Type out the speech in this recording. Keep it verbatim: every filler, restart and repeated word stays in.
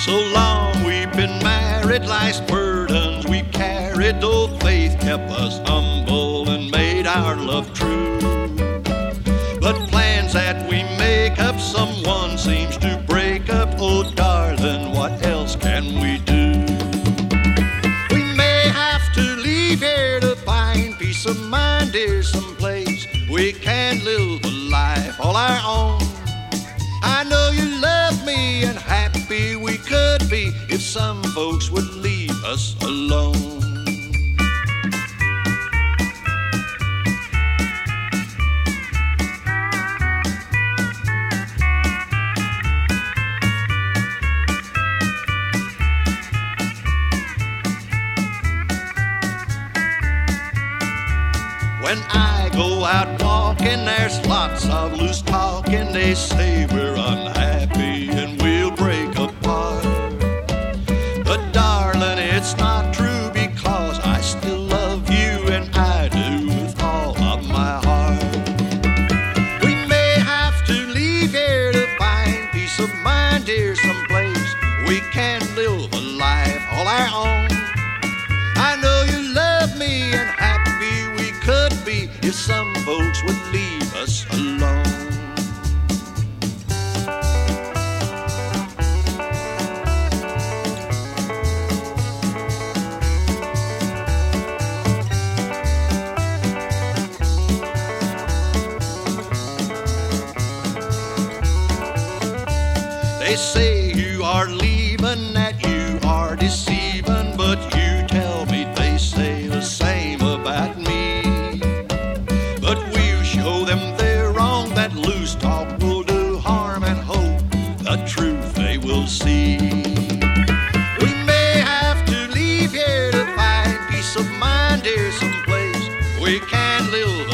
So long we've been married, life's burdens we carried, though faith kept us humble and made our love true. But plans that we make up, someone seems to break up. Oh darling, what else can we do? We may have to leave here to find peace of mind, dear, someplace we can live a life all our own. I know you love me, and happy we could be if some folks would leave us alone. When I go out walking, there's lots of loose talking. They say we're unhappy and we'll break apart. But darling, it's not true, because I still love you, and I do with all of my heart. We may have to leave here to find peace of mind, dear, someplace we can live a life all our own. I know you love me, and happy we could be if some folks would leave us alone. They say you are leaving, that you are deceiving, but you tell me they say the same about me. But we'll show them they're wrong, that loose talk will do harm, and hope the truth they will see. We may have to leave here to find peace of mind, dear, someplace we can live